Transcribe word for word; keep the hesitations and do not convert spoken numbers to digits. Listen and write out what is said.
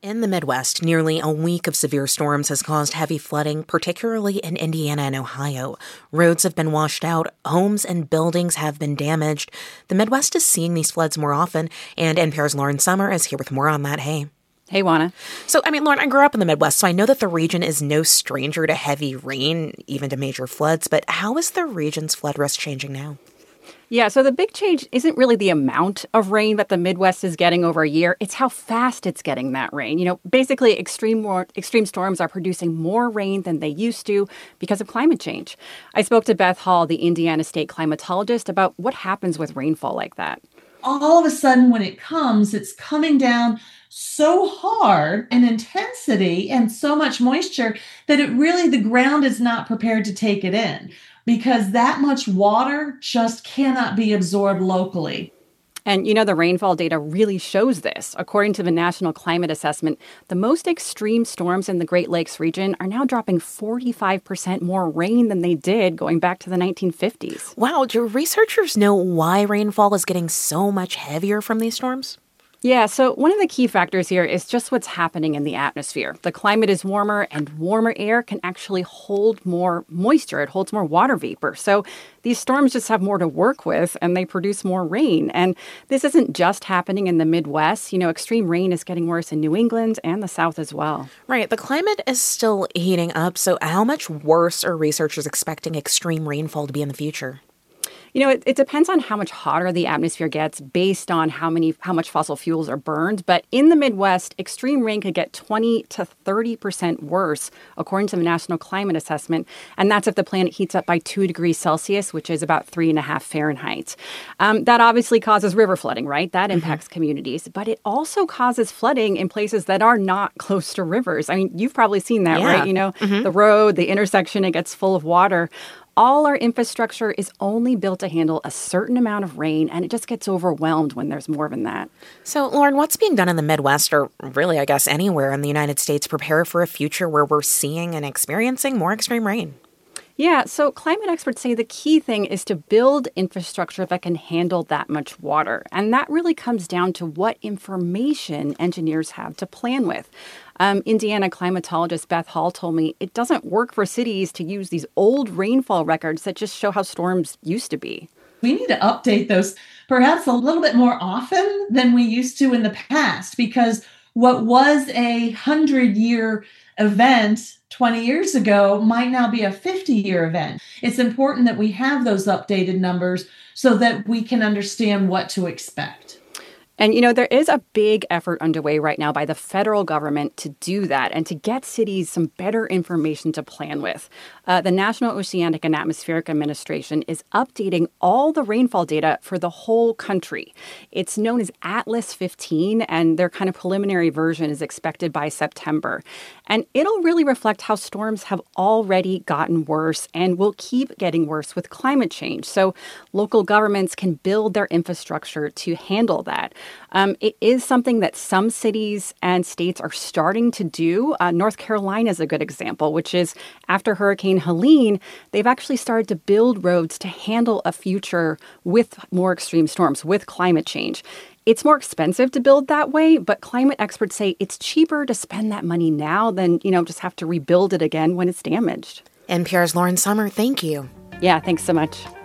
In the Midwest, nearly a week of severe storms has caused heavy flooding, particularly in Indiana and Ohio. Roads have been washed out, homes and buildings have been damaged. The Midwest is seeing these floods more often, and N P R's Lauren Sommer is here with more on that. Hey. Hey, Juana. So, I mean, Lauren, I grew up in the Midwest, so I know that the region is no stranger to heavy rain, even to major floods. But how is the region's flood risk changing now? Yeah, so the big change isn't really the amount of rain that the Midwest is getting over a year. It's how fast it's getting that rain. You know, basically, extreme more, extreme storms are producing more rain than they used to because of climate change. I spoke to Beth Hall, the Indiana State climatologist, about what happens with rainfall like that. All of a sudden, when it comes, it's coming down so hard in intensity and so much moisture that it really, the ground is not prepared to take it in, because that much water just cannot be absorbed locally. And, you know, the rainfall data really shows this. According to the National Climate Assessment, the most extreme storms in the Great Lakes region are now dropping forty-five percent more rain than they did going back to the nineteen fifties. Wow, do researchers know why rainfall is getting so much heavier from these storms? Yeah, so one of the key factors here is just what's happening in the atmosphere. The climate is warmer, and warmer air can actually hold more moisture. It holds more water vapor. So these storms just have more to work with, and they produce more rain. And this isn't just happening in the Midwest. You know, extreme rain is getting worse in New England and the South as well. Right. The climate is still heating up. So how much worse are researchers expecting extreme rainfall to be in the future? You know, it, it depends on how much hotter the atmosphere gets based on how many how much fossil fuels are burned. But in the Midwest, extreme rain could get twenty to thirty percent worse, according to the National Climate Assessment. And that's if the planet heats up by two degrees Celsius, which is about three and a half Fahrenheit. Um, that obviously causes river flooding, right? That impacts mm-hmm. communities. But it also causes flooding in places that are not close to rivers. I mean, you've probably seen that, yeah. right? You know, mm-hmm. the road, the intersection, it gets full of water. All our infrastructure is only built to handle a certain amount of rain, and it just gets overwhelmed when there's more than that. So, Lauren, what's being done in the Midwest, or really, I guess, anywhere in the United States, to prepare for a future where we're seeing and experiencing more extreme rain? Yeah, so climate experts say the key thing is to build infrastructure that can handle that much water. And that really comes down to what information engineers have to plan with. Um, Indiana climatologist Beth Hall told me it doesn't work for cities to use these old rainfall records that just show how storms used to be. We need to update those perhaps a little bit more often than we used to in the past, because what was a hundred-year event twenty years ago might now be a fifty-year event. It's important that we have those updated numbers so that we can understand what to expect. And, you know, there is a big effort underway right now by the federal government to do that and to get cities some better information to plan with. Uh, the National Oceanic and Atmospheric Administration is updating all the rainfall data for the whole country. It's known as Atlas fifteen, and their kind of preliminary version is expected by September. And it'll really reflect how storms have already gotten worse and will keep getting worse with climate change. So local governments can build their infrastructure to handle that. Um, it is something that some cities and states are starting to do. Uh, North Carolina is a good example, which is after Hurricane Helene, they've actually started to build roads to handle a future with more extreme storms, with climate change. It's more expensive to build that way, but climate experts say it's cheaper to spend that money now than, you know, just have to rebuild it again when it's damaged. N P R's Lauren Sommer, thank you. Yeah, thanks so much.